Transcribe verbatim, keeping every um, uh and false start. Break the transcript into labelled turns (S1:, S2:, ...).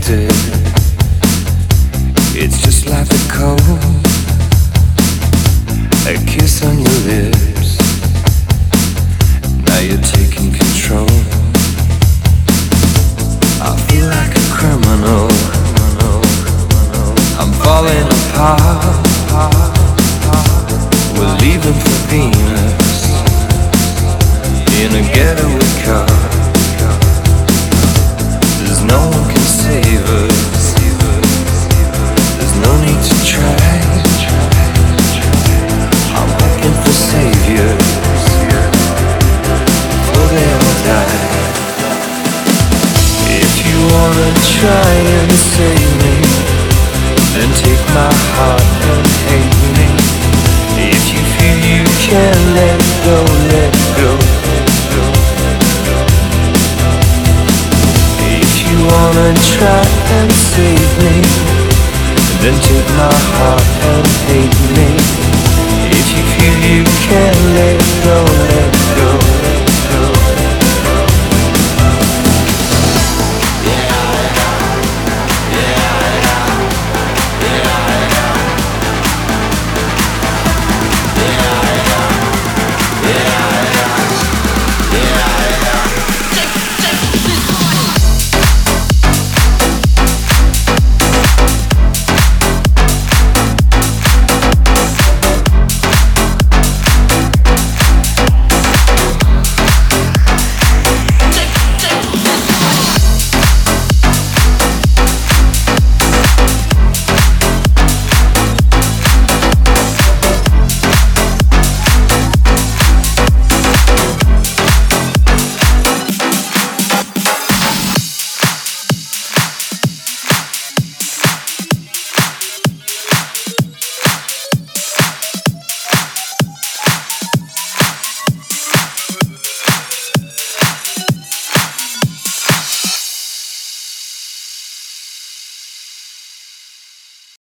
S1: connected. It's just like the cold, a kiss on your lips. Now you're taking control. I feel like a criminal. I'm falling apart. We're leaving for Venus in a getaway car. There's no one can save us. There's no need to try. I'm looking for saviors, for they all die. If you wanna try and save me, then take my heart and hate me. If you feel you can let go, let go, let go. If you wanna try and save me, then take my heart and hate me. If you feel you can let go, let go.